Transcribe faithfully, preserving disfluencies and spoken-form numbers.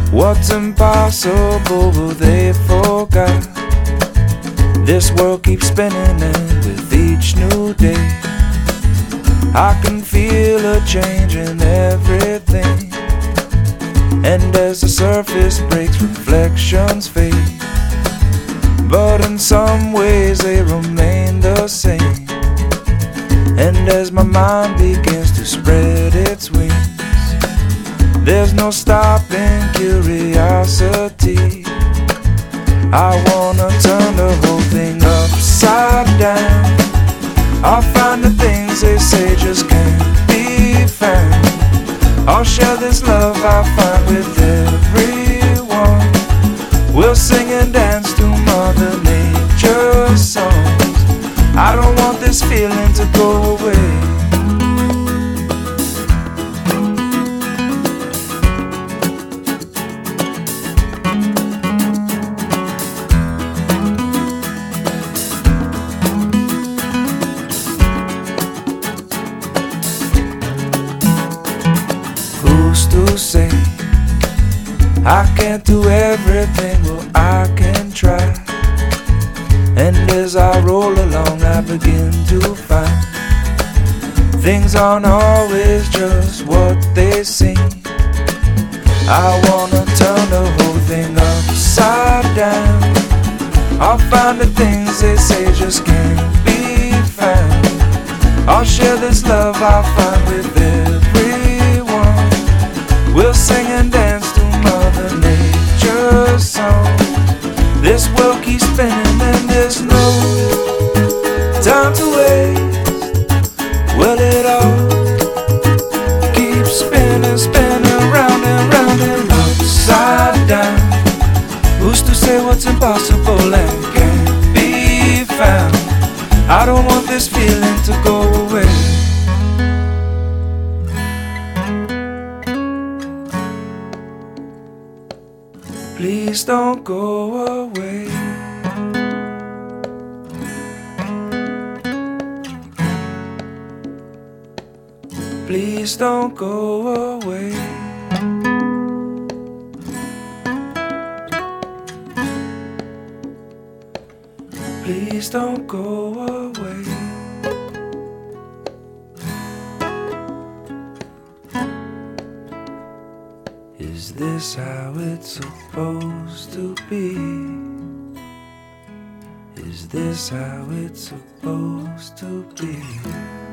What's impossible, well, they forgot. This world keeps spinning, and with each new day I can feel a change in everything. And as the surface breaks, reflections fade, but in some ways they remain the same. And as my mind begins to spread its wings, there's no stopping curiosity. I wanna turn the whole thing upside down. I'll find the things they say just can't be found. I'll share this love I find with everyone. We'll sing and dance to Mother Nature's songs. I don't want this feeling to go away. To say I can't do everything, well I can try. And as I roll along I begin to find things aren't always just what they seem. I wanna turn the whole thing upside down. I'll find the things they say just can't be found. I'll share this love I find with everyone. We'll sing and dance to Mother Nature's song. This world keeps spinning and there's no time to waste. Well, it all keeps spinning, spinning round and round and upside down. Who's to say what's impossible and can't be found? I don't want this feeling to go away. Please don't go away. Please don't go away. Please don't go away. Is this how it's supposed to be? Is this how it's supposed to be?